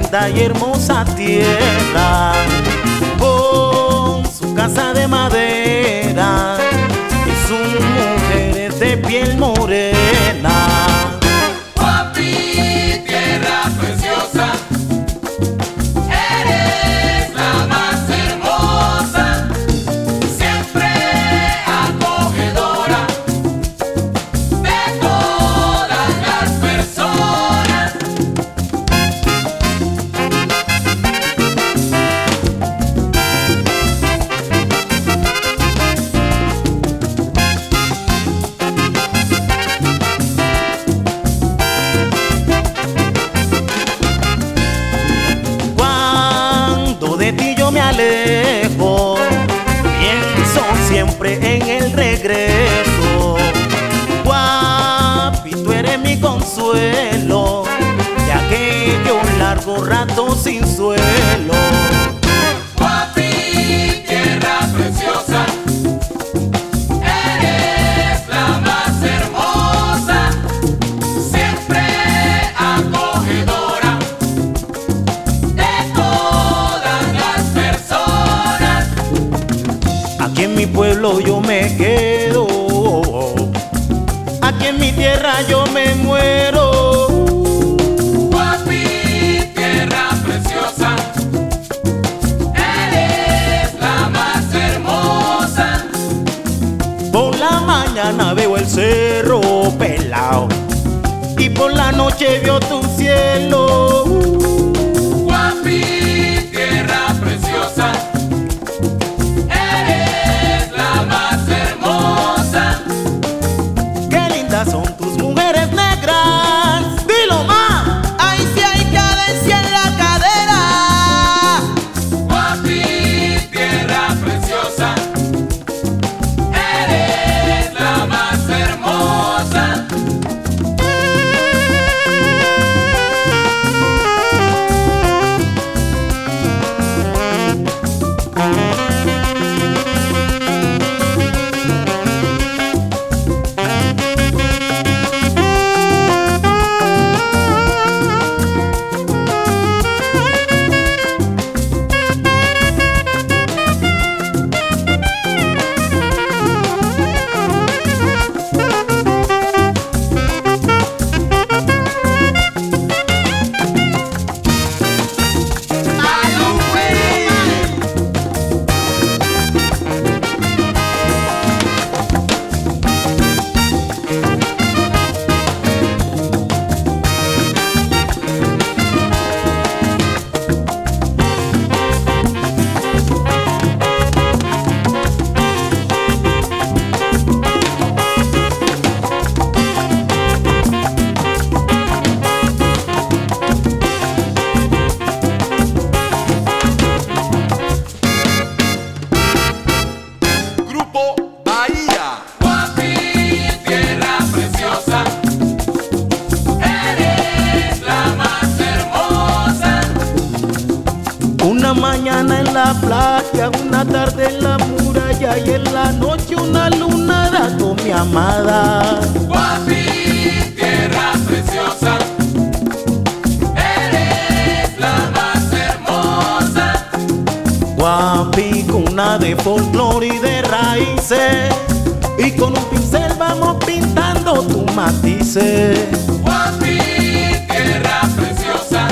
linda y hermosa tierra, con su casa de madera y sus mujeres de piel morena. Guapi, tierra preciosa, eres la más hermosa, siempre acogedora de todas las personas. Cuando de ti yo me alejo, pienso siempre en el regreso. Guapi, tú eres mi consuelo de aquellos largos ratos sin suelo. Guapi, tierra preciosa, eres la más hermosa, siempre acogedora de todas las personas. Aquí en mi pueblo yo me quedo, aquí en mi tierra yo me muero. Guapi, tierra preciosa, eres la más hermosa. Por la mañana veo el cerro pelado y por la noche veo tu cielo. Guapi, tierra preciosa, eres la más hermosa. Qué lindas son tus mujeres negras. Dilo más. Ahí sí hay cadencia en la cadera. Guapi, tierra preciosa, eres la más hermosa. Grupo Bahía. Guapi, tierra preciosa, eres la más hermosa. Una mañana en la playa, una tarde en la muralla y en la noche una lunada con mi amada. Guapi, tierra preciosa, eres la más hermosa. Guapi, cuna de folclor y de raíces, y con un pincel vamos pintando tus matices. Guapi, tierra preciosa,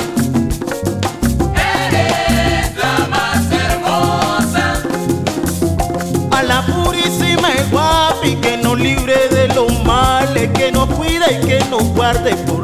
eres la más hermosa. A la purísima Guapi, que nos libre de los males, que nos cuide y que nos guarde por